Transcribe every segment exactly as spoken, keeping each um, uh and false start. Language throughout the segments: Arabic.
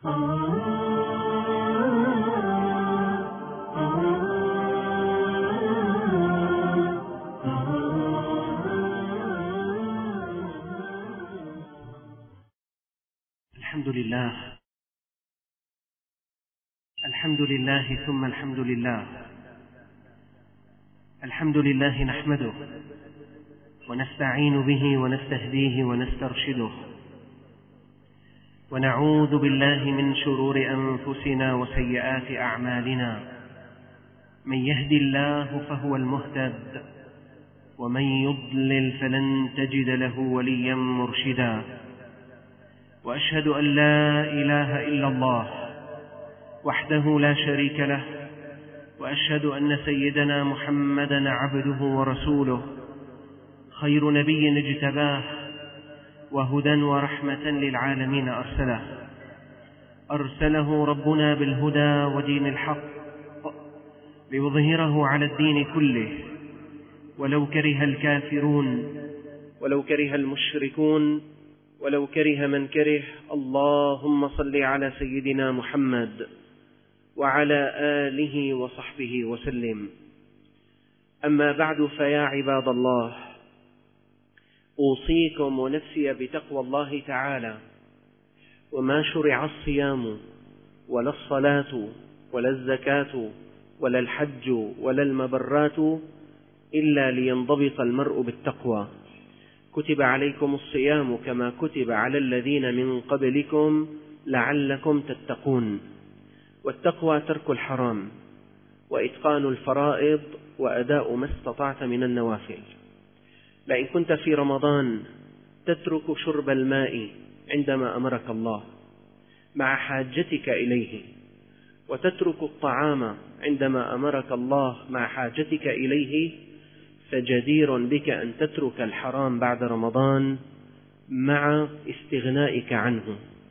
الحمد لله الحمد لله ثم الحمد لله الحمد لله نحمده ونستعين به ونستهديه ونسترشده، ونعوذ بالله من شرور أنفسنا وسيئات أعمالنا. من يهدي الله فهو المهتد، ومن يضلل فلن تجد له وليا مرشدا. وأشهد أن لا إله إلا الله وحده لا شريك له، وأشهد أن سيدنا محمدا عبده ورسوله، خير نبي اجتباه، وهدى ورحمة للعالمين أرسله أرسله ربنا بالهدى ودين الحق ليظهره على الدين كله، ولو كره الكافرون، ولو كره المشركون، ولو كره من كره. اللهم صل على سيدنا محمد وعلى آله وصحبه وسلم. أما بعد، فيا عباد الله، أوصيكم ونفسي بتقوى الله تعالى. وما شرع الصيام ولا الصلاة ولا الزكاة ولا الحج ولا المبرات إلا لينضبط المرء بالتقوى. كتب عليكم الصيام كما كتب على الذين من قبلكم لعلكم تتقون. والتقوى ترك الحرام، وإتقان الفرائض، وأداء ما استطعت من النوافل. لئن كنت في رمضان تترك شرب الماء عندما أمرك الله مع حاجتك إليه، وتترك الطعام عندما أمرك الله مع حاجتك إليه، فجدير بك أن تترك الحرام بعد رمضان مع استغنائك عنه.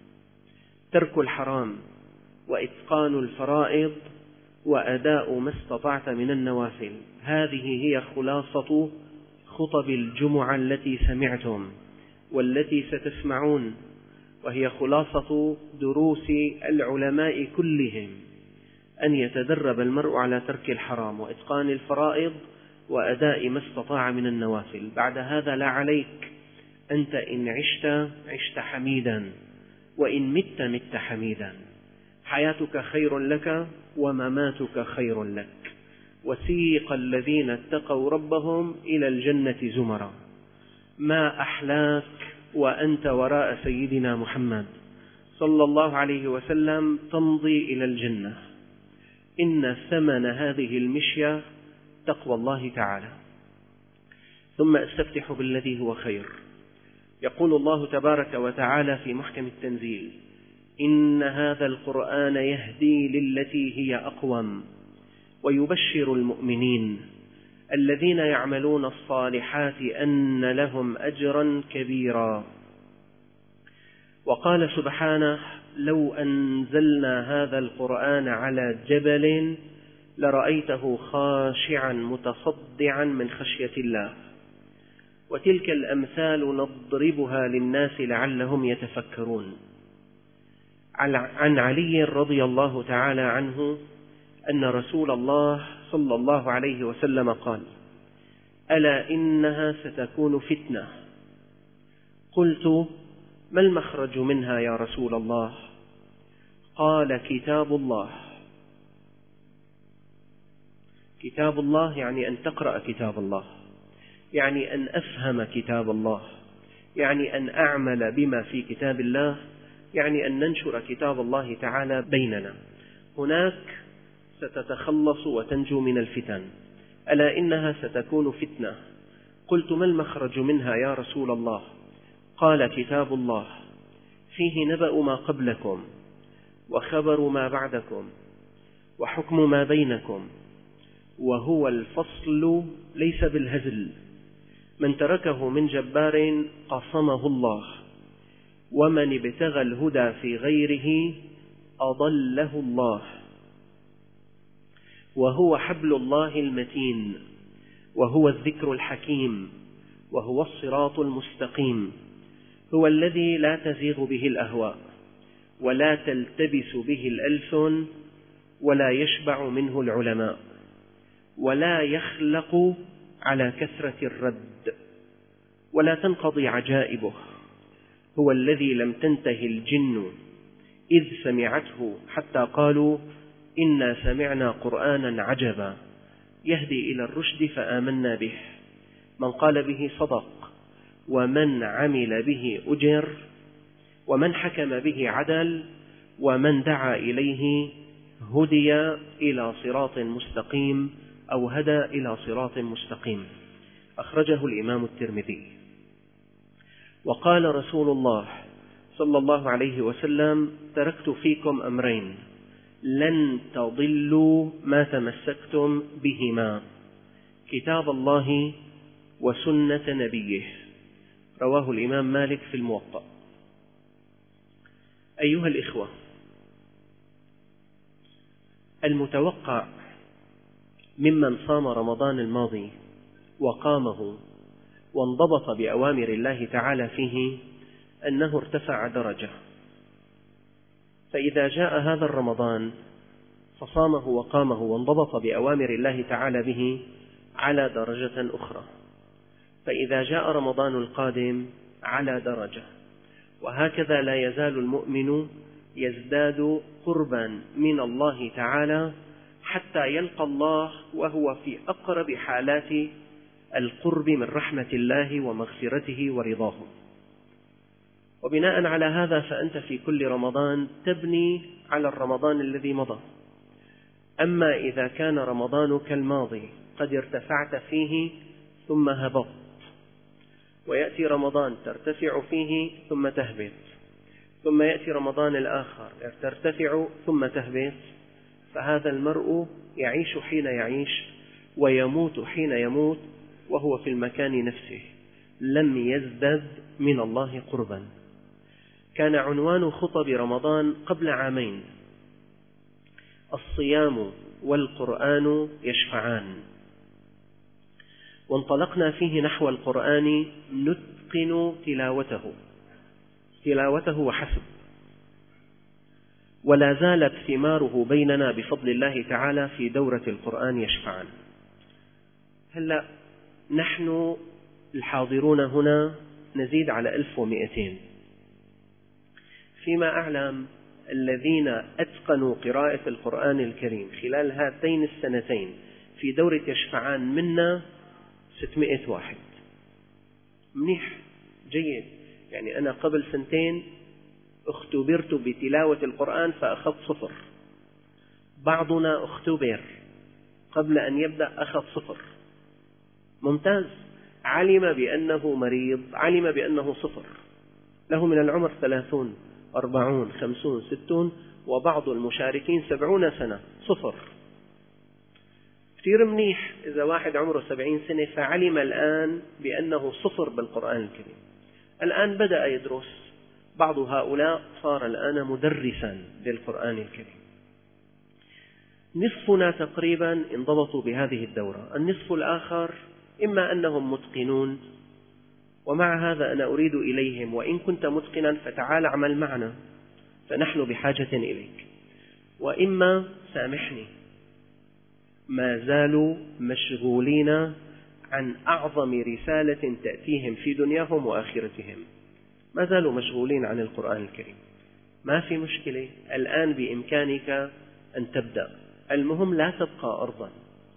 ترك الحرام وإتقان الفرائض وأداء ما استطعت من النوافل، هذه هي خلاصة خطب الجمعة التي سمعتم والتي ستسمعون، وهي خلاصة دروس العلماء كلهم، أن يتدرب المرء على ترك الحرام وإتقان الفرائض وأداء ما استطاع من النوافل. بعد هذا لا عليك، أنت إن عشت عشت حميدا، وإن مت مت حميدا. حياتك خير لك ومماتك خير لك. وسيق الذين اتقوا ربهم إلى الجنة زمرا. ما أحلاك وأنت وراء سيدنا محمد صلى الله عليه وسلم تمضي إلى الجنة. إن ثمن هذه المشية تقوى الله تعالى. ثم استفتح بالذي هو خير. يقول الله تبارك وتعالى في محكم التنزيل: إن هذا القرآن يهدي للتي هي أقوم ويبشر المؤمنين الذين يعملون الصالحات أن لهم أجرا كبيرا. وقال سبحانه: لو أنزلنا هذا القرآن على جبل لرأيته خاشعا متصدعا من خشية الله. وتلك الأمثال نضربها للناس لعلهم يتفكرون. عن علي رضي الله تعالى عنه أن رسول الله صلى الله عليه وسلم قال: ألا إنها ستكون فتنة. قلت: ما المخرج منها يا رسول الله؟ قال: كتاب الله. كتاب الله يعني أن تقرأ كتاب الله، يعني أن أفهم كتاب الله، يعني أن أعمل بما في كتاب الله، يعني أن ننشر كتاب الله تعالى بيننا. هناك ستتخلص وتنجو من الفتن. ألا إنها ستكون فتنة. قلت: ما المخرج منها يا رسول الله؟ قال: كتاب الله فيه نبأ ما قبلكم وخبر ما بعدكم وحكم ما بينكم، وهو الفصل ليس بالهزل. من تركه من جبار قصمه الله، ومن ابتغى الهدى في غيره أضله الله. وهو حبل الله المتين، وهو الذكر الحكيم، وهو الصراط المستقيم. هو الذي لا تزيغ به الأهواء، ولا تلتبس به الألسن، ولا يشبع منه العلماء، ولا يخلق على كثرة الرد، ولا تنقضي عجائبه. هو الذي لم تنته الجن إذ سمعته حتى قالوا إنا سمعنا قرآنا عجبا يهدي إلى الرشد فآمنا به. من قال به صدق، ومن عمل به أجر، ومن حكم به عدل، ومن دعا إليه هدي إلى صراط مستقيم أو هدى إلى صراط مستقيم. أخرجه الإمام الترمذي. وقال رسول الله صلى الله عليه وسلم: تركت فيكم أمرين لن تضلوا ما تمسكتم بهما، كتاب الله وسنة نبيه. رواه الإمام مالك في الموطأ. أيها الإخوة، المتوقع ممن صام رمضان الماضي وقامه وانضبط بأوامر الله تعالى فيه أنه ارتفع درجة، فإذا جاء هذا الرمضان فصامه وقامه وانضبط بأوامر الله تعالى به على درجة أخرى، فإذا جاء رمضان القادم على درجة، وهكذا لا يزال المؤمن يزداد قربا من الله تعالى حتى يلقى الله وهو في أقرب حالات القرب من رحمة الله ومغفرته ورضاه. وبناء على هذا فأنت في كل رمضان تبني على الرمضان الذي مضى. أما إذا كان رمضانك الماضي قد ارتفعت فيه ثم هبطت، ويأتي رمضان ترتفع فيه ثم تهبط، ثم يأتي رمضان الآخر ترتفع ثم تهبط، فهذا المرء يعيش حين يعيش ويموت حين يموت وهو في المكان نفسه، لم يزدد من الله قربا. كان عنوان خطب رمضان قبل عامين: الصيام والقرآن يشفعان، وانطلقنا فيه نحو القرآن نتقن تلاوته تلاوته وحسب، ولا زالت ثماره بيننا بفضل الله تعالى في دورة القرآن يشفعان. هلأ نحن الحاضرون هنا نزيد على ألف ومئتين. فيما أعلم الذين أتقنوا قراءة القرآن الكريم خلال هاتين السنتين في دورة يشفعان منا ستمائة واحد. منيح، جيد. يعني أنا قبل سنتين اختبرت بتلاوة القرآن فأخذت صفر، بعضنا اختبر قبل أن يبدأ أخذ صفر. ممتاز، علم بأنه مريض، علم بأنه صفر، له من العمر ثلاثون أربعون خمسون ستون، وبعض المشاركين سبعون سنة صفر. كثير منيح إذا واحد عمره سبعين سنة فعلم الآن بأنه صفر بالقرآن الكريم. الآن بدأ يدرس، بعض هؤلاء صار الآن مدرسا للقرآن الكريم. نصفنا تقريبا انضبطوا بهذه الدورة، النصف الآخر إما أنهم متقنون، ومع هذا أنا أريد إليهم: وإن كنت متقنا فتعال اعمل معنا فنحن بحاجة إليك، وإما سامحني ما زالوا مشغولين عن أعظم رسالة تأتيهم في دنياهم وآخرتهم، ما زالوا مشغولين عن القرآن الكريم. ما في مشكلة، الآن بإمكانك أن تبدأ، المهم لا تبقى أرضا.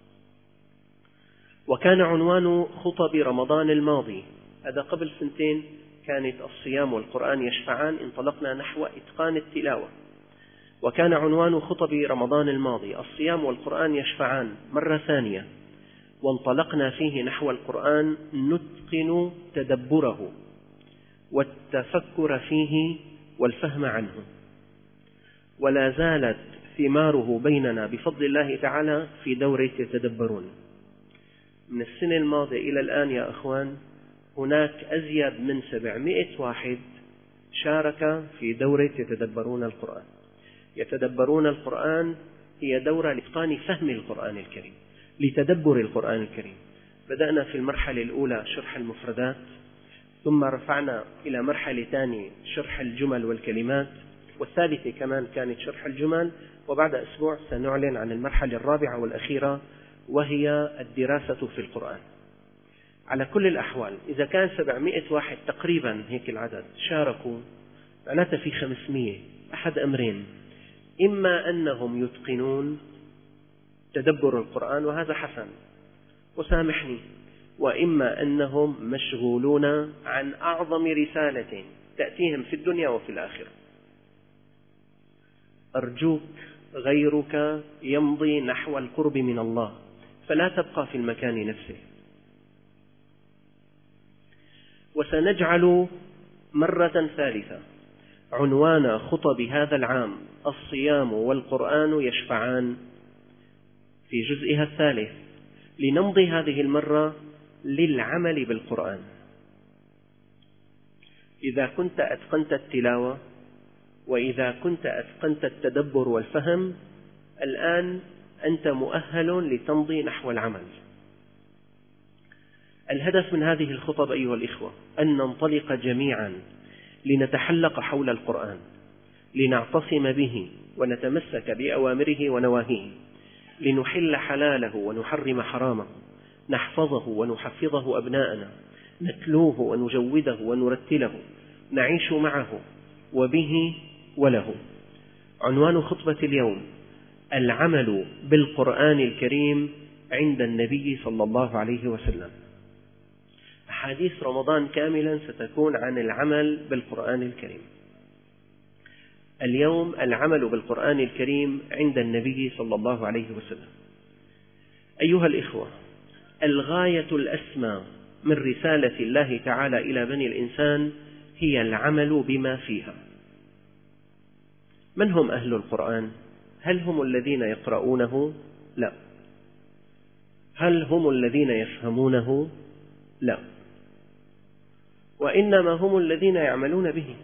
وكان عنوان خطب رمضان الماضي، هذا قبل سنتين، كانت الصيام والقرآن يشفعان، انطلقنا نحو إتقان التلاوة. وكان عنوان خطب رمضان الماضي الصيام والقرآن يشفعان مرة ثانية، وانطلقنا فيه نحو القرآن نتقن تدبره والتفكر فيه والفهم عنه. ولا زالت ثماره بيننا بفضل الله تعالى في دورة يتدبرون. من السنة الماضية إلى الآن يا أخوان هناك أزيد من سبعمائة واحد شارك في دورة يتدبرون القرآن. يتدبرون القرآن هي دورة لإتقان فهم القرآن الكريم، لتدبر القرآن الكريم. بدأنا في المرحلة الأولى شرح المفردات، ثم رفعنا إلى مرحلة ثانية شرح الجمل والكلمات، والثالثة كمان كانت شرح الجمل، وبعد أسبوع سنعلن عن المرحلة الرابعة والأخيرة وهي الدراسة في القرآن. على كل الأحوال إذا كان سبعمائة واحد تقريبا هيك العدد شاركوا، معناتها في خمسمائة، أحد أمرين: إما أنهم يتقنون تدبر القرآن وهذا حسن وسامحني، وإما أنهم مشغولون عن أعظم رسالة تأتيهم في الدنيا وفي الآخرة. أرجوك غيرك يمضي نحو القرب من الله، فلا تبقى في المكان نفسه. وسنجعل مرة ثالثة عنوان خطب هذا العام الصيام والقرآن يشفعان في جزئها الثالث، لنمضي هذه المرة للعمل بالقرآن. إذا كنت أتقنت التلاوة وإذا كنت أتقنت التدبر والفهم، الآن أنت مؤهل لتمضي نحو العمل. الهدف من هذه الخطب أيها الإخوة أن ننطلق جميعا لنتحلق حول القرآن، لنعتصم به ونتمسك بأوامره ونواهيه، لنحل حلاله ونحرم حرامه، نحفظه ونحفظه أبناءنا، نتلوه ونجوده ونرتله، نعيش معه وبه وله. عنوان خطبة اليوم: العمل بالقرآن الكريم عند النبي صلى الله عليه وسلم. أحاديث رمضان كاملا ستكون عن العمل بالقرآن الكريم. اليوم العمل بالقرآن الكريم عند النبي صلى الله عليه وسلم. أيها الإخوة، الغاية الأسمى من رسالة الله تعالى إلى بني الإنسان هي العمل بما فيها. من هم أهل القرآن؟ هل هم الذين يقرؤونه؟ لا. هل هم الذين يفهمونه؟ لا. وإنما هم الذين يعملون به،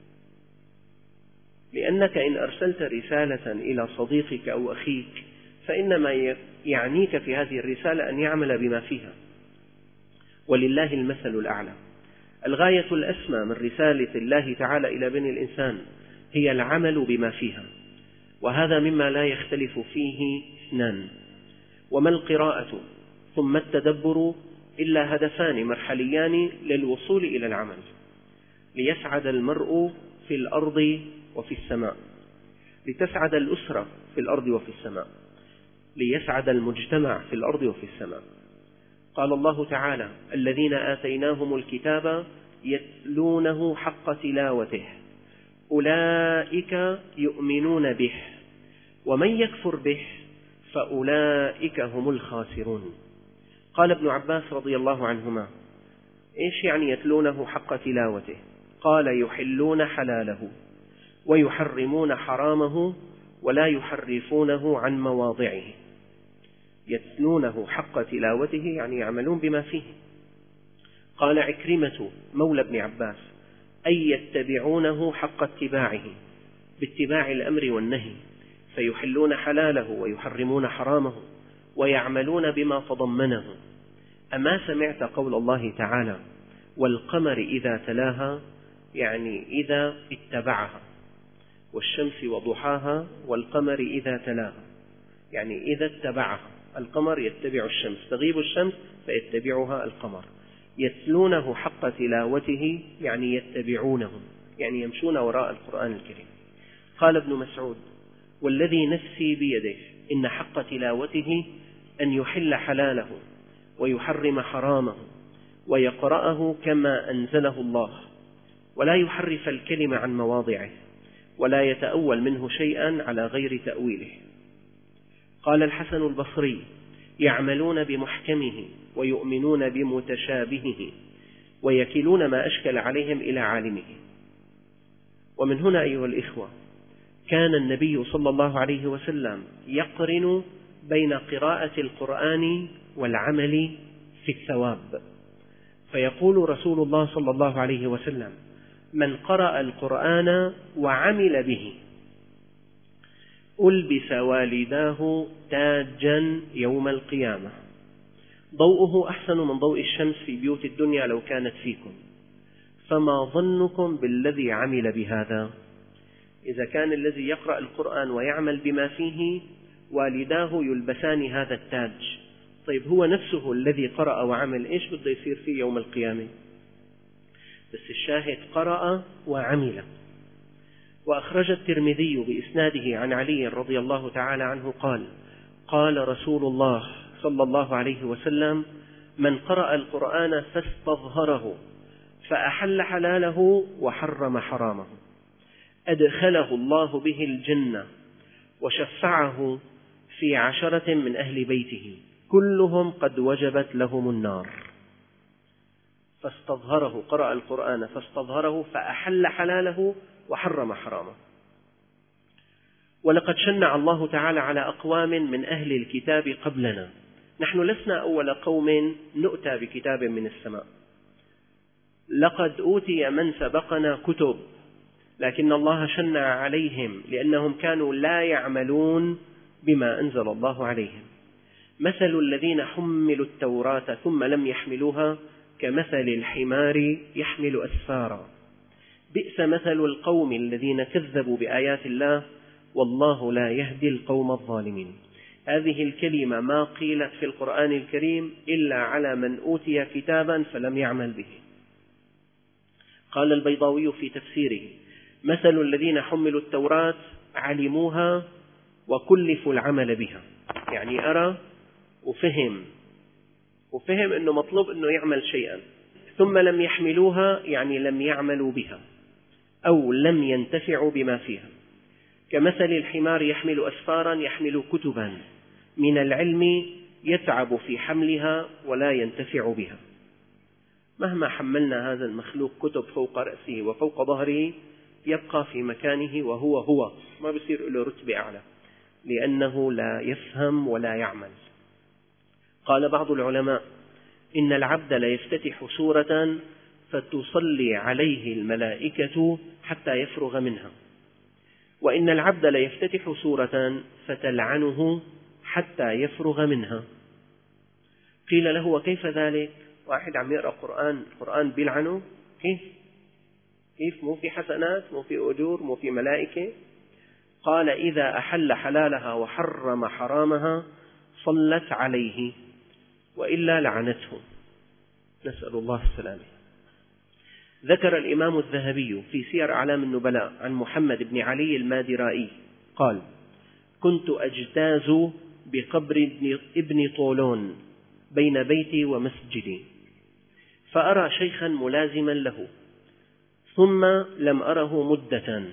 لأنك إن أرسلت رسالة إلى صديقك أو أخيك فإنما يعنيك في هذه الرسالة أن يعمل بما فيها، ولله المثل الأعلى. الغاية الأسمى من رسالة الله تعالى إلى بني الإنسان هي العمل بما فيها، وهذا مما لا يختلف فيه اثنان. وما القراءة ثم التدبر إلا هدفان مرحليان للوصول إلى العمل، ليسعد المرء في الأرض وفي السماء، لتسعد الأسرة في الأرض وفي السماء، ليسعد المجتمع في الأرض وفي السماء. قال الله تعالى: الذين آتيناهم الكتاب يتلونه حق تلاوته أولئك يؤمنون به ومن يكفر به فأولئك هم الخاسرون. قال ابن عباس رضي الله عنهما: إيش يعني يتلونه حق تلاوته؟ قال: يحلون حلاله ويحرمون حرامه ولا يحرفونه عن مواضعه. يتلونه حق تلاوته يعني يعملون بما فيه. قال عكرمة مولى ابن عباس: أي يتبعونه حق اتباعه باتباع الأمر والنهي، فيحلون حلاله ويحرمون حرامه ويعملون بما تضمنه. أما سمعت قول الله تعالى: والقمر إذا تلاها، يعني إذا اتبعها، والشمس وضحاها والقمر إذا تلاها، يعني إذا اتبعها. القمر يتبع الشمس، تغيب الشمس فيتبعها القمر. يتلونه حق تلاوته يعني يتبعونه، يعني يمشون وراء القرآن الكريم. قال ابن مسعود: والذي نفسي بيده إن حق تلاوته أن يحل حلاله ويحرم حرامه ويقرأه كما أنزله الله، ولا يحرف الكلمة عن مواضعه، ولا يتأول منه شيئا على غير تأويله. قال الحسن البصري: يعملون بمحكمه ويؤمنون بمتشابهه ويكلون ما أشكل عليهم إلى عالمه. ومن هنا أيها الإخوة كان النبي صلى الله عليه وسلم يقرن بين قراءة القرآن والعمل في الثواب، فيقول رسول الله صلى الله عليه وسلم: من قرأ القرآن وعمل به ألبس والداه تاجا يوم القيامة، ضوءه أحسن من ضوء الشمس في بيوت الدنيا لو كانت فيكم، فما ظنكم بالذي عمل بهذا؟ إذا كان الذي يقرأ القرآن ويعمل بما فيه والداه يلبسان هذا التاج، طيب هو نفسه الذي قرأ وعمل إيش بده يصير فيه يوم القيامة؟ بس الشاهد قرأ وعمل. وأخرج الترمذي بإسناده عن علي رضي الله تعالى عنه قال: قال رسول الله صلى الله عليه وسلم: من قرأ القرآن فاستظهره فأحل حلاله وحرم حرامه أدخله الله به الجنة وشفعه في عشرة من أهل بيته كلهم قد وجبت لهم النار. فاستظهره، قرأ القرآن فاستظهره فأحل حلاله وحرم حرامه. ولقد شنع الله تعالى على أقوام من أهل الكتاب قبلنا، نحن لسنا أول قوم نؤتى بكتاب من السماء، لقد أوتي من سبقنا كتب، لكن الله شنع عليهم لأنهم كانوا لا يعملون بما أنزل الله عليهم. مثل الذين حملوا التوراة ثم لم يحملوها كمثل الحمار يحمل أسفارا بئس مثل القوم الذين كذبوا بآيات الله والله لا يهدي القوم الظالمين. هذه الكلمة ما قيلت في القرآن الكريم إلا على من أوتي كتابا فلم يعمل به. قال البيضاوي في تفسيره: مثل الذين حملوا التوراة علموها وكلفوا العمل بها، يعني أرى وفهم وفهم أنه مطلوب أنه يعمل شيئا، ثم لم يحملوها يعني لم يعملوا بها أو لم ينتفعوا بما فيها. كمثل الحمار يحمل أسفارا، يحمل كتبا من العلم يتعب في حملها ولا ينتفع بها. مهما حملنا هذا المخلوق كتب فوق رأسه وفوق ظهره يبقى في مكانه وهو هو، ما بصير له رتبة أعلى لأنه لا يفهم ولا يعمل. قال بعض العلماء: إن العبد لا يفتتح سورة فتصلي عليه الملائكة حتى يفرغ منها، وإن العبد لا يفتتح سورة فتلعنه حتى يفرغ منها. قيل له: وكيف ذلك؟ واحد عم يقرأ قرآن، القرآن بيلعنه؟ كيف؟ كيف مو في حسنات، مو في أجور، مو في ملائكة؟ قال: إذا أحل حلالها وحرم حرامها صلت عليه وإلا لعنته، نسأل الله السلامة. ذكر الإمام الذهبي في سير أعلام النبلاء عن محمد بن علي المادرائي قال: كنت أجتاز بقبر ابن طولون بين بيتي ومسجدي، فأرى شيخا ملازما له، ثم لم أره مدة،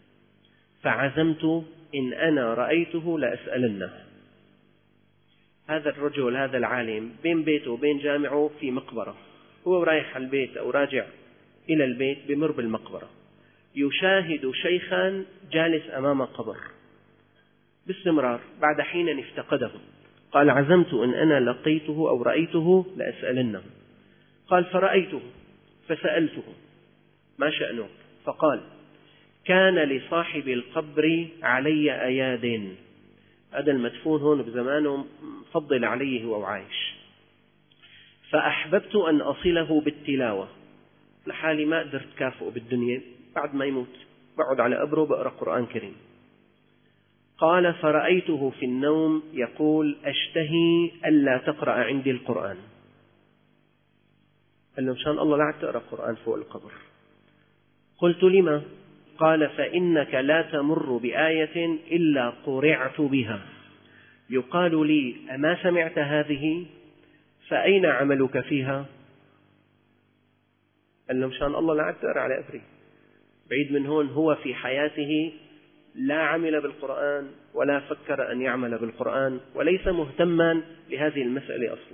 فعزمت إن أنا رأيته لأسألنه. هذا الرجل هذا العالم بين بيته وبين جامعه في مقبرة، هو رايح على البيت أو راجع إلى البيت بمر بالمقبرة، يشاهد شيخا جالس أمام قبر باستمرار، بعد حين افتقده. قال: عزمت إن أنا لقيته أو رأيته لأسألنه. قال: فرأيته فسألته: ما شأنه؟ فقال: كان لصاحب القبر علي أياد، هذا المدفون هون بزمانه فضل عليه وهو عايش، فأحببت أن أصله بالتلاوة، لحالي ما قدرت كافئه بالدنيا، بعد ما يموت بقعد على قبره بقرأ قرآن كريم. قال: فرأيته في النوم يقول: أشتهي ألا تقرأ عندي القرآن. قال له: مشان الله لا تقرأ قرآن فوق القبر. قلت: لما؟ قال: فإنك لا تمر بآية إلا قرعت بها، يقال لي: أما سمعت هذه؟ فأين عملك فيها؟ قال له: مشان الله لا تقرأ على قبري. بعيد من هون، هو في حياته لا عمل بالقرآن ولا فكر أن يعمل بالقرآن وليس مهتما لهذه المسألة أصلا.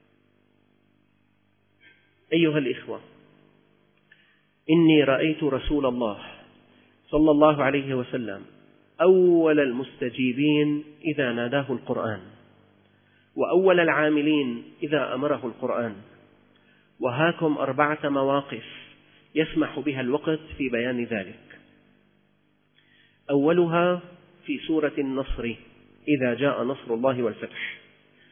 أيها الإخوة، إني رأيت رسول الله صلى الله عليه وسلم أول المستجيبين إذا ناداه القرآن، وأول العاملين إذا أمره القرآن. وهاكم أربعة مواقف يسمح بها الوقت في بيان ذلك. أولها في سورة النصر إذا جاء نصر الله والفتح.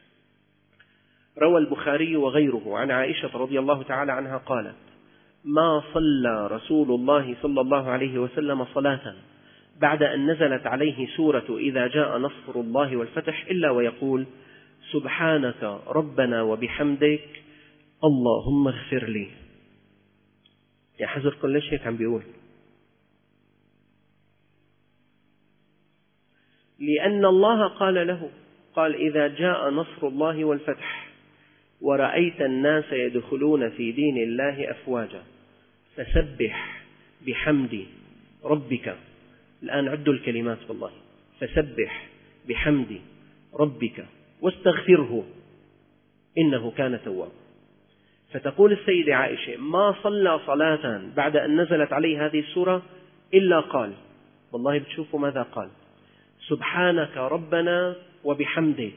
روى البخاري وغيره عن عائشة رضي الله تعالى عنها قالت: ما صلى رسول الله صلى الله عليه وسلم صلاة بعد أن نزلت عليه سورة إذا جاء نصر الله والفتح إلا ويقول سبحانك ربنا وبحمدك اللهم اغفر لي. يا حزر كل ليش هيك عم بيقول؟ لأن الله قال له، قال إذا جاء نصر الله والفتح ورأيت الناس يدخلون في دين الله أفواجا فسبح بحمد ربك. الآن عدوا الكلمات والله. فسبح بحمد ربك واستغفره إنه كان توابا. فتقول السيدة عائشة ما صلى صلاة بعد أن نزلت عليه هذه السورة إلا قال، والله بتشوفوا ماذا قال، سبحانك ربنا وبحمدك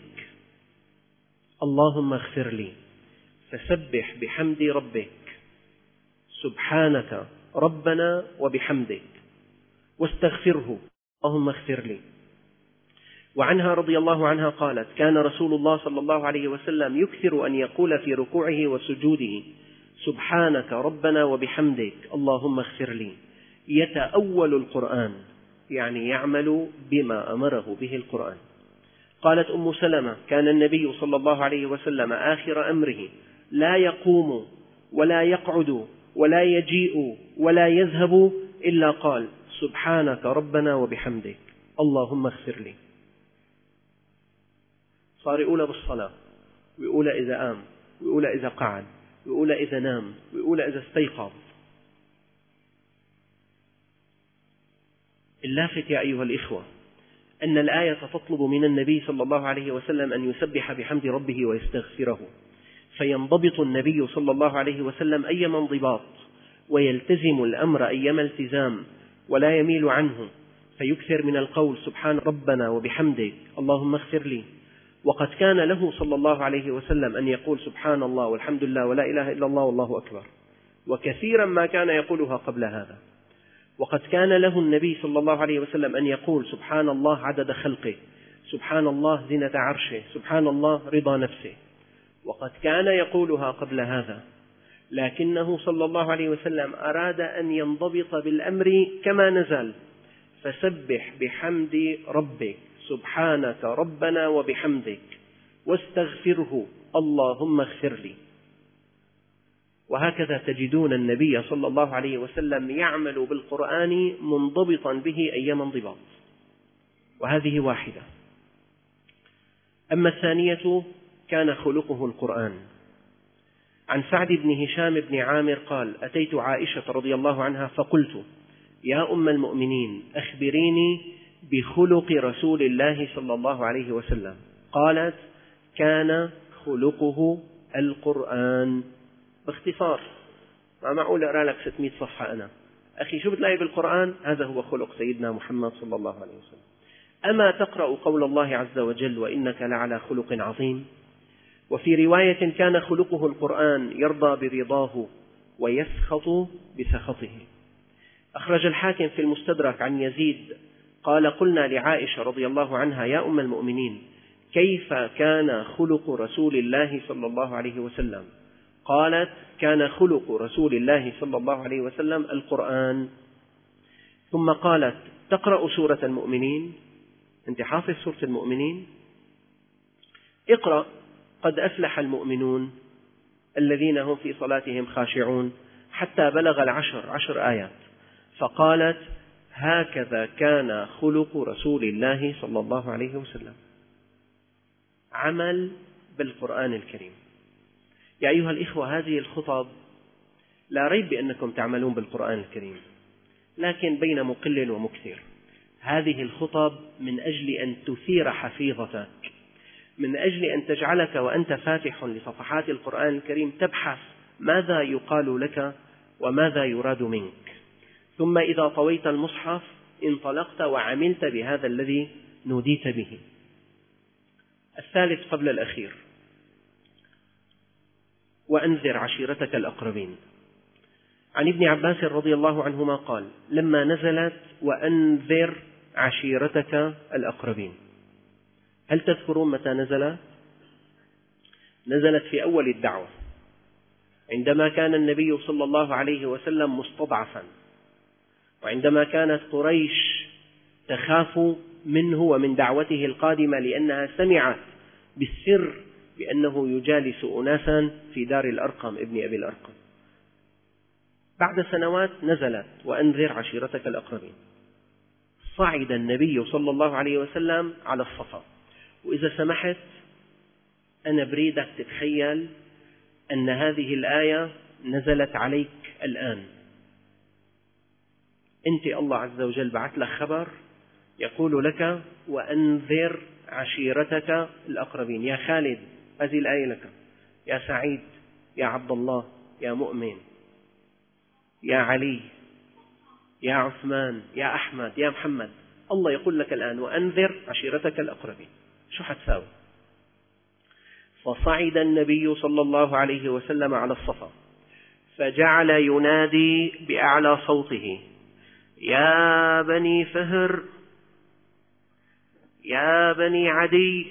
اللهم اغفر لي. فسبح بحمد ربك سبحانك ربنا وبحمدك واستغفره اللهم اغفر لي. وعنها رضي الله عنها قالت كان رسول الله صلى الله عليه وسلم يكثر أن يقول في ركوعه وسجوده سبحانك ربنا وبحمدك اللهم اغفر لي، يتأول القرآن، يعني يعمل بما أمره به القرآن. قالت أم سلمة كان النبي صلى الله عليه وسلم آخر أمره لا يقوم ولا يقعد ولا يجيء ولا يذهب إلا قال سبحانك ربنا وبحمدك اللهم اغفر لي. صار يقولها بالصلاة، ويقولها إذا قام، ويقولها إذا قعد، ويقولها إذا نام، ويقولها إذا استيقظ. اللافت يا أيها الإخوة أن الآية تطلب من النبي صلى الله عليه وسلم أن يسبح بحمد ربه ويستغفره، فينضبط النبي صلى الله عليه وسلم أيما انضباط، ويلتزم الأمر أيما التزام، ولا يميل عنه، فيكثر من القول سبحان ربنا وبحمدك اللهم اغفر لي. وقد كان له صلى الله عليه وسلم أن يقول سبحان الله والحمد لله ولا إله إلا الله والله أكبر، وكثيرا ما كان يقولها قبل هذا. وقد كان له النبي صلى الله عليه وسلم أن يقول سبحان الله عدد خلقه، سبحان الله زنة عرشه، سبحان الله رضا نفسه، وقد كان يقولها قبل هذا، لكنه صلى الله عليه وسلم أراد أن ينضبط بالأمر كما نزل، فسبح بحمد ربك سبحانك ربنا وبحمدك واستغفره اللهم اغفر لي. وهكذا تجدون النبي صلى الله عليه وسلم يعمل بالقرآن منضبطا به أيما انضباط، وهذه واحدة. أما الثانية كان خلقه القرآن. عن سعد بن هشام بن عامر قال أتيت عائشة رضي الله عنها فقلت يا أم المؤمنين أخبريني بخلق رسول الله صلى الله عليه وسلم. قالت كان خلقه القرآن. باختصار، ما معقول أقرأ لك ستمائة صفحة أنا أخي، شو بتلاقي بالقرآن؟ هذا هو خلق سيدنا محمد صلى الله عليه وسلم. أما تقرأ قول الله عز وجل وإنك لعلى خلق عظيم. وفي رواية كان خلقه القرآن يرضى برضاه ويسخط بسخطه. أخرج الحاكم في المستدرك عن يزيد قال قلنا لعائشة رضي الله عنها يا أم المؤمنين كيف كان خلق رسول الله صلى الله عليه وسلم؟ قالت كان خلق رسول الله صلى الله عليه وسلم القرآن. ثم قالت تقرأ سورة المؤمنين؟ أنت حافظ سورة المؤمنين؟ اقرأ قد أفلح المؤمنون الذين هم في صلاتهم خاشعون حتى بلغ العشر عشر آيات. فقالت هكذا كان خلق رسول الله صلى الله عليه وسلم. عمل بالقرآن الكريم. يا أيها الإخوة هذه الخطب لا ريب بأنكم تعملون بالقرآن الكريم، لكن بين مقل ومكثر. هذه الخطب من أجل أن تثير حفيظتك، من أجل أن تجعلك وأنت فاتح لصفحات القرآن الكريم تبحث ماذا يقال لك وماذا يراد منك، ثم إذا طويت المصحف انطلقت وعملت بهذا الذي نوديت به. الثالث قبل الأخير، وأنذر عشيرتك الأقربين. عن ابن عباس رضي الله عنهما قال لما نزلت وأنذر عشيرتك الأقربين، هل تذكرون متى نزلت؟ نزلت في أول الدعوة، عندما كان النبي صلى الله عليه وسلم مستضعفا، وعندما كانت قريش تخاف منه ومن دعوته القادمة، لأنها سمعت بالسر بأنه يجالس أناسا في دار الأرقم ابن أبي الأرقم. بعد سنوات نزلت وأنذر عشيرتك الأقربين. صعد النبي صلى الله عليه وسلم على الصفا. وإذا سمحت أنا بريدك تتخيل أن هذه الآية نزلت عليك الآن. أنت الله عز وجل بعث لك خبر يقول لك وأنذر عشيرتك الأقربين. يا خالد هذه الآية لك، يا سعيد، يا عبد الله، يا مؤمن، يا علي، يا عثمان، يا أحمد، يا محمد. الله يقول لك الآن وأنذر عشيرتك الأقربين. شو حتساوي؟ فصعد النبي صلى الله عليه وسلم على الصفا فجعل ينادي بأعلى صوته يا بني فهر، يا بني عدي.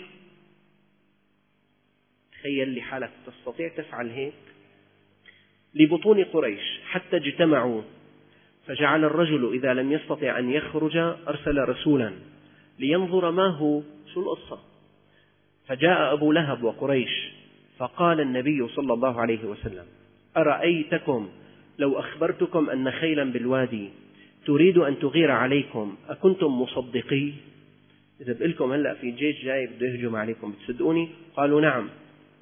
تخيل لحالك تستطيع تفعل هيك لبطون قريش حتى اجتمعوا. فجعل الرجل إذا لم يستطع أن يخرج أرسل رسولا لينظر ما هو شو القصة. فجاء أبو لهب وقريش فقال النبي صلى الله عليه وسلم أرأيتكم لو أخبرتكم أن خيلا بالوادي تريد أن تغير عليكم أكنتم مصدقي؟ إذا بقلكم هلأ في جيش جاي بده يهجم عليكم بتصدقوني؟ قالوا نعم.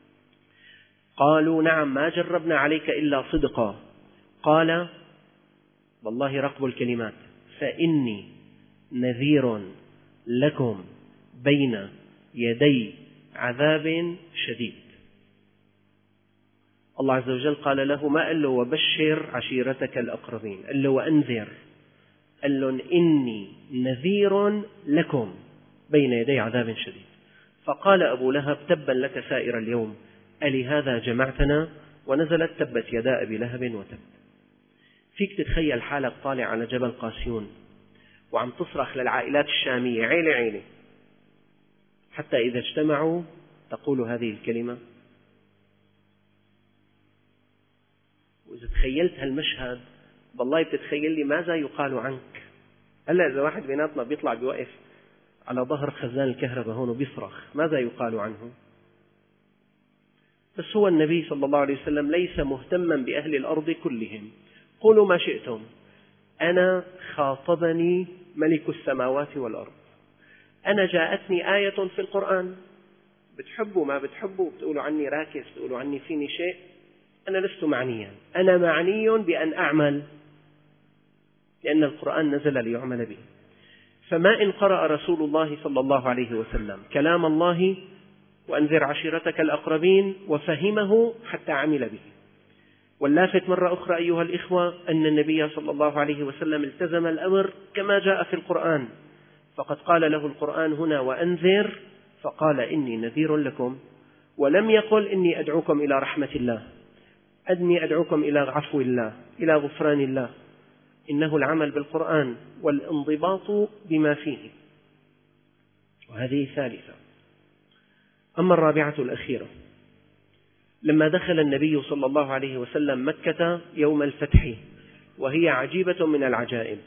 قالوا نعم ما جربنا عليك إلا صدقا. قال والله رقب الكلمات فإني نذير لكم بين يدي عذاب شديد. الله عز وجل قال له ما قال له وبشر عشيرتك الأقربين، قال له وأنذر، قال له إني نذير لكم بين يدي عذاب شديد. فقال أبو لهب تبا لك سائر اليوم ألهذا جمعتنا؟ ونزلت تبت يدا أبي لهب وتب. فيك تتخيل حالك طالع على جبل قاسيون وعم تصرخ للعائلات الشامية عيلة عيلة حتى إذا اجتمعوا تقول هذه الكلمة؟ وإذا تخيلت هالمشهد بالله بتتخيل لي ماذا يقال عنك. هلا إذا واحد بيناتنا بيطلع بيوقف على ظهر خزان الكهرباء هون وبيصرخ ماذا يقال عنه؟ بس هو النبي صلى الله عليه وسلم ليس مهتما بأهل الأرض كلهم. قولوا ما شئتم، أنا خاطبني ملك السماوات والأرض، أنا جاءتني آية في القرآن، بتحبوا ما بتحبوا، بتقولوا عني راكز، بتقولوا عني فيني شيء، أنا لست معنيا، أنا معني بأن أعمل، لأن القرآن نزل ليعمل به. فما إن قرأ رسول الله صلى الله عليه وسلم كلام الله وأنذر عشيرتك الأقربين وفهمه حتى عمل به. واللافت مرة أخرى أيها الإخوة أن النبي صلى الله عليه وسلم التزم الأمر كما جاء في القرآن، فقد قال له القرآن هنا وأنذر، فقال إني نذير لكم، ولم يقل إني أدعوكم إلى رحمة الله، أدني أدعوكم إلى عفو الله، إلى غفران الله. إنه العمل بالقرآن والانضباط بما فيه. وهذه ثالثة. أما الرابعة الأخيرة، لما دخل النبي صلى الله عليه وسلم مكة يوم الفتح، وهي عجيبة من العجائب،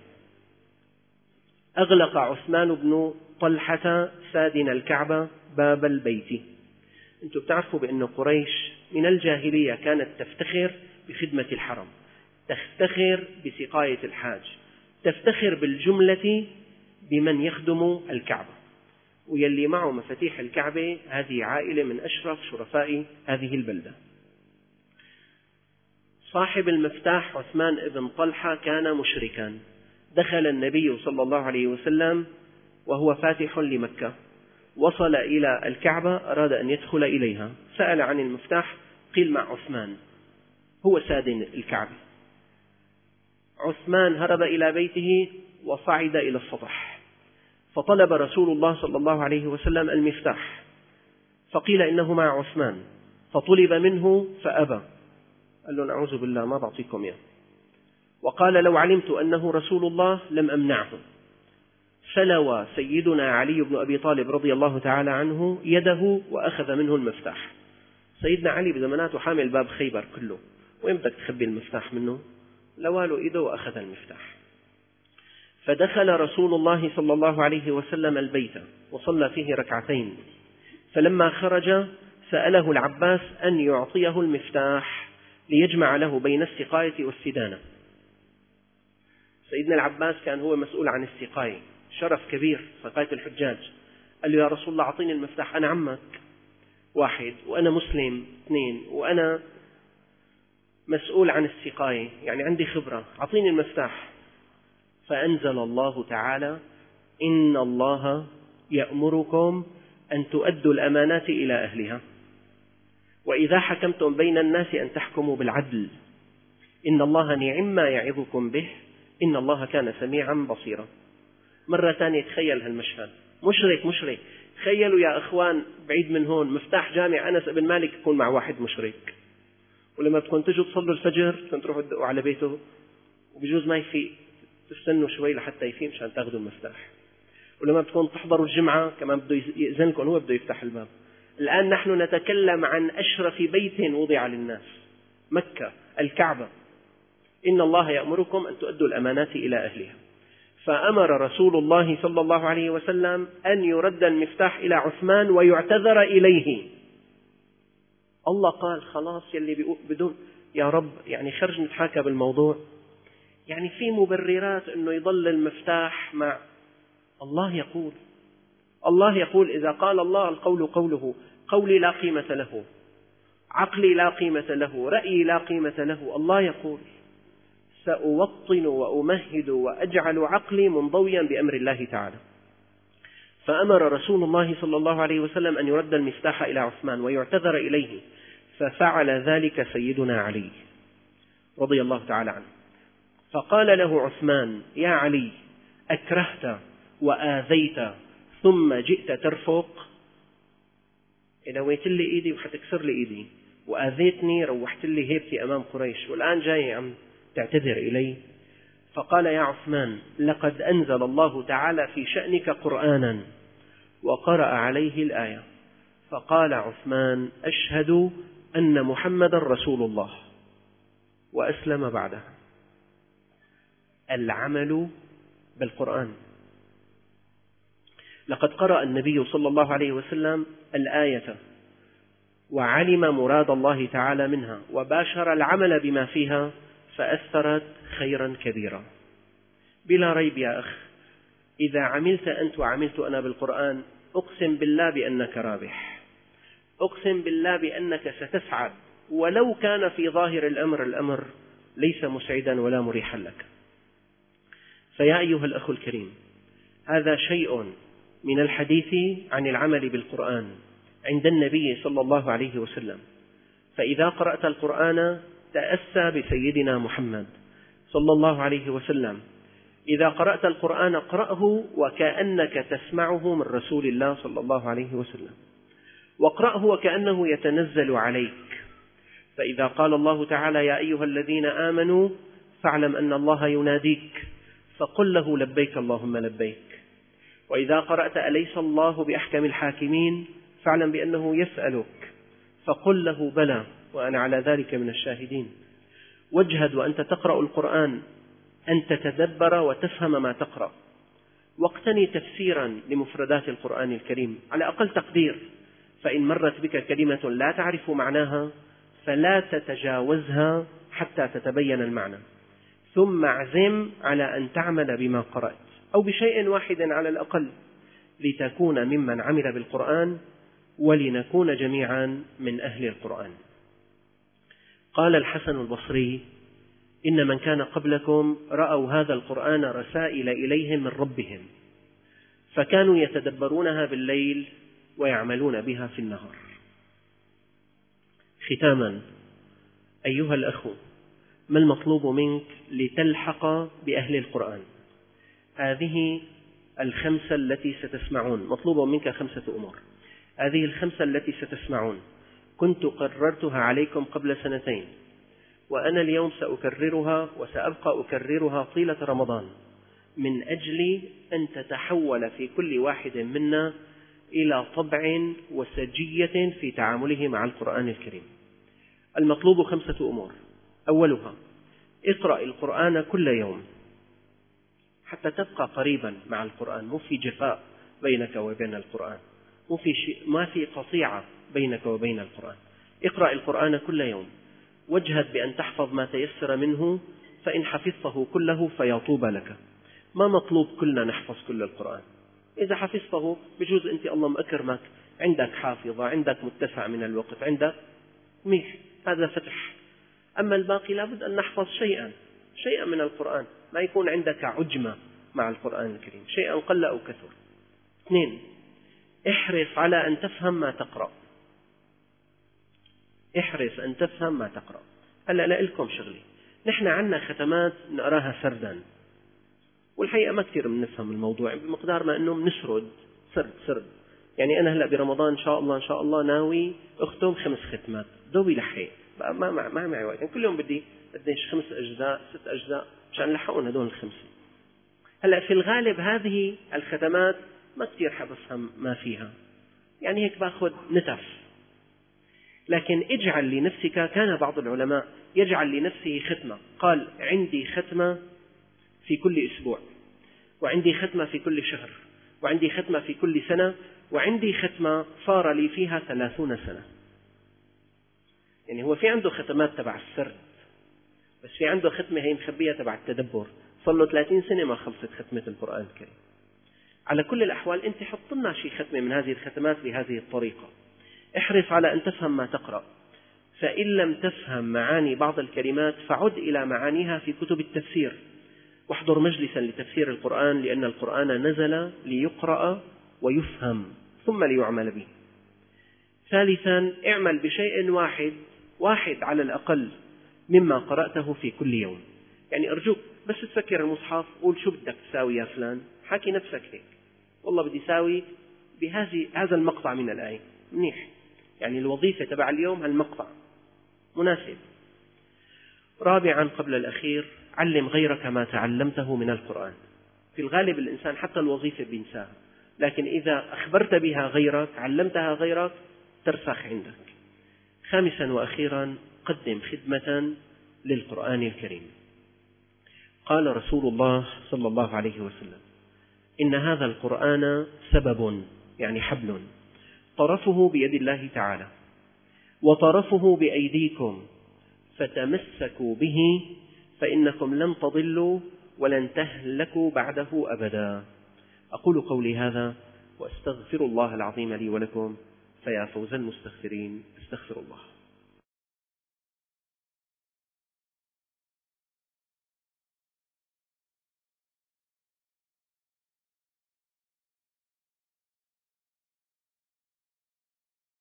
أغلق عثمان بن طلحة سادن الكعبة باب البيت. أنتم بتعرفوا بأن قريش من الجاهلية كانت تفتخر بخدمة الحرم، تفتخر بسقاية الحاج، تفتخر بالجملة بمن يخدم الكعبة، ويلي معه مفاتيح الكعبة هذه عائلة من أشرف شرفاء هذه البلدة. صاحب المفتاح عثمان بن طلحة كان مشركا. دخل النبي صلى الله عليه وسلم وهو فاتح لمكة، وصل إلى الكعبة أراد أن يدخل إليها، سأل عن المفتاح، قيل مع عثمان هو سادن الكعبة. عثمان هرب إلى بيته وصعد إلى السطح، فطلب رسول الله صلى الله عليه وسلم المفتاح، فقيل إنه مع عثمان، فطلب منه فأبى، قال له نعوذ بالله ما بعطيكم إياه، وقال لو علمت أنه رسول الله لم أمنعه. فلوى سيدنا علي بن أبي طالب رضي الله تعالى عنه يده وأخذ منه المفتاح. سيدنا علي بزماناته حامل باب خيبر كله، وين بدك تخبي المفتاح منه؟ لواله إيده وأخذ المفتاح. فدخل رسول الله صلى الله عليه وسلم البيت وصلى فيه ركعتين، فلما خرج سأله العباس أن يعطيه المفتاح ليجمع له بين السقاية والسدانة. سيدنا العباس كان هو مسؤول عن السقاية، شرف كبير سقاية الحجاج. قال له يا رسول الله أعطيني المفتاح، أنا عمك واحد، وأنا مسلم اثنين، وأنا مسؤول عن السقاية، يعني عندي خبرة، أعطيني المفتاح. فأنزل الله تعالى: إن الله يأمركم أن تؤدوا الأمانات إلى أهلها، وإذا حكمتم بين الناس أن تحكموا بالعدل، إن الله نعم ما يعظكم به، إن الله كان سميعا بصيرا. مرة ثانية تخيل هالمشهد، مشرك مشرك تخيلوا يا أخوان بعيد من هون مفتاح جامع أنس بن مالك يكون مع واحد مشرك، ولما تكون تجوا تصلوا الفجر تكون تروحوا تدقوا على بيته وبيجوز ما يفيق، تستنوا شوي لحتى يفيق مشان تاخذوا المفتاح، ولما بتكون تحضروا الجمعة كمان بده يأذنكم، هو بده يفتح الباب. الآن نحن نتكلم عن أشرف بيت وضع للناس، مكة الكعبة. إن الله يأمركم أن تؤدوا الأمانات إلى أهلها. فأمر رسول الله صلى الله عليه وسلم أن يرد المفتاح إلى عثمان ويعتذر إليه. الله قال خلاص يلي بدون يا رب يعني خرج نتحاكى بالموضوع، يعني في مبررات أنه يضل المفتاح مع الله. يقول الله يقول إذا قال الله القول قوله، قولي لا قيمة له، عقلي لا قيمة له، رأيي لا قيمة له. الله يقول سأوطن وأمهد وأجعل عقلي منضويا بأمر الله تعالى. فأمر رسول الله صلى الله عليه وسلم أن يرد المفتاح إلى عثمان ويعتذر إليه، ففعل ذلك سيدنا علي رضي الله تعالى عنه. فقال له عثمان: يا علي، أكرهت وآذيت ثم جئت ترفق؟ إذا ويت لي إيدي وحتكسر لي إيدي، وآذيتني روحت لي هيبتي أمام قريش، والآن جاي عم تعتذر إلي؟ فقال: يا عثمان، لقد أنزل الله تعالى في شأنك قرآنا وقرأ عليه الآية. فقال عثمان: أشهد أن محمد رسول الله، وأسلم بعدها. العمل بالقرآن. لقد قرأ النبي صلى الله عليه وسلم الآية وعلم مراد الله تعالى منها وباشر العمل بما فيها، فأثرت خيرا كبيرا. بلا ريب يا أخ، إذا عملت أنت وعملت أنا بالقرآن، أقسم بالله بأنك رابح، أقسم بالله بأنك ستسعد، ولو كان في ظاهر الأمر الأمر ليس مسعدا ولا مريحا لك. فيا أيها الأخ الكريم، هذا شيء من الحديث عن العمل بالقرآن عند النبي صلى الله عليه وسلم. فإذا قرأت القرآن تأسى بسيدنا محمد صلى الله عليه وسلم. إذا قرأت القرآن اقرأه وكأنك تسمعه من رسول الله صلى الله عليه وسلم، واقرأه وكأنه يتنزل عليك. فإذا قال الله تعالى: يا أيها الذين آمنوا فاعلم أن الله يناديك، فقل له: لبيك اللهم لبيك. وإذا قرأت: أليس الله بأحكم الحاكمين، فاعلم بأنه يسألك، فقل له: بلى وأنا على ذلك من الشاهدين. واجهد وأنت تقرأ القرآن أن تتدبر وتفهم ما تقرأ، واقتني تفسيرا لمفردات القرآن الكريم على أقل تقدير. فإن مرت بك كلمة لا تعرف معناها فلا تتجاوزها حتى تتبين المعنى، ثم اعزم على أن تعمل بما قرأت أو بشيء واحد على الأقل، لتكون ممن عمل بالقرآن ولنكون جميعا من أهل القرآن. قال الحسن البصري: إن من كان قبلكم رأوا هذا القرآن رسائل إليهم من ربهم، فكانوا يتدبرونها بالليل ويعملون بها في النهار. ختاما، أيها الأخ، ما المطلوب منك لتلحق بأهل القرآن؟ هذه الخمسة التي ستسمعون مطلوب منك خمسة أمور. هذه الخمسة التي ستسمعون كنت قررتها عليكم قبل سنتين، وأنا اليوم سأكررها وسأبقى أكررها طيلة رمضان، من أجل أن تتحول في كل واحد منا إلى طبع وسجية في تعامله مع القرآن الكريم. المطلوب خمسة أمور. أولها: اقرأ القرآن كل يوم حتى تبقى قريبا مع القرآن، مو في جفاء بينك وبين القرآن، مو في شيء، ما في قطيعة بينك وبين القرآن. اقرأ القرآن كل يوم، واجهد بأن تحفظ ما تيسر منه، فإن حفظته كله فيطوب لك. ما مطلوب كلنا نحفظ كل القرآن، إذا حفظته بجوز أنت الله مأكرمك، عندك حافظة، عندك متسع من الوقت، عندك منيح، هذا فتح. أما الباقي لابد أن نحفظ شيئا شيئا من القرآن، ما يكون عندك عجمة مع القرآن الكريم، شيئا قل أو كثر. اثنين، احرص على أن تفهم ما تقرأ. احرص أن تفهم ما تقرأ. هلأ لا لكم شغلي، نحن عنا ختمات نقراها سردا، والحقيقة ما كثير بنفهم الموضوع بمقدار ما أنه بنسرد سرد سرد. يعني أنا هلأ برمضان إن شاء الله إن شاء الله ناوي أختم خمس ختمات، دوبي لحق ما ما ما معي وقت، يعني كل يوم بدي قديش خمس أجزاء ست أجزاء عشان لحقون هدول الخمسة. هلأ في الغالب هذه الختمات ما كثير حبفهم ما فيها، يعني هيك باخذ نتف. لكن اجعل لنفسك، كان بعض العلماء يجعل لنفسه ختمة، قال عندي ختمة في كل أسبوع، وعندي ختمة في كل شهر، وعندي ختمة في كل سنة، وعندي ختمة صار لي فيها ثلاثون سنة. يعني هو في عنده ختمات تبع السرد، بس في عنده ختمة هي مخبية تبع التدبر، صار له ثلاثين سنة ما خلصت ختمة القرآن الكريم. على كل الأحوال أنت حط لنا شيء ختمة من هذه الختمات بهذه الطريقة. احرص على أن تفهم ما تقرأ، فإن لم تفهم معاني بعض الكلمات فعد إلى معانيها في كتب التفسير، واحضر مجلسا لتفسير القرآن، لأن القرآن نزل ليقرأ ويفهم ثم ليعمل به. ثالثا، اعمل بشيء واحد واحد على الأقل مما قرأته في كل يوم. يعني أرجوك بس تفكر المصحف، قول شو بدك تساوي يا فلان، حكي نفسك هيك، والله بدي ساوي بهذه هذا المقطع من الآية، منيح، يعني الوظيفة تبع اليوم هالمقطع مناسب. رابعا قبل الأخير، علم غيرك ما تعلمته من القرآن. في الغالب الإنسان حتى الوظيفة بينساها، لكن إذا أخبرت بها غيرك، علمتها غيرك، ترسخ عندك. خامسا وأخيرا، قدم خدمة للقرآن الكريم. قال رسول الله صلى الله عليه وسلم: إن هذا القرآن سبب، يعني حبل، طرفه بيد الله تعالى وطرفه بأيديكم، فتمسكوا به فإنكم لن تضلوا ولن تهلكوا بعده أبدا. أقول قولي هذا وأستغفر الله العظيم لي ولكم، فيا فوز المستغفرين، استغفر الله.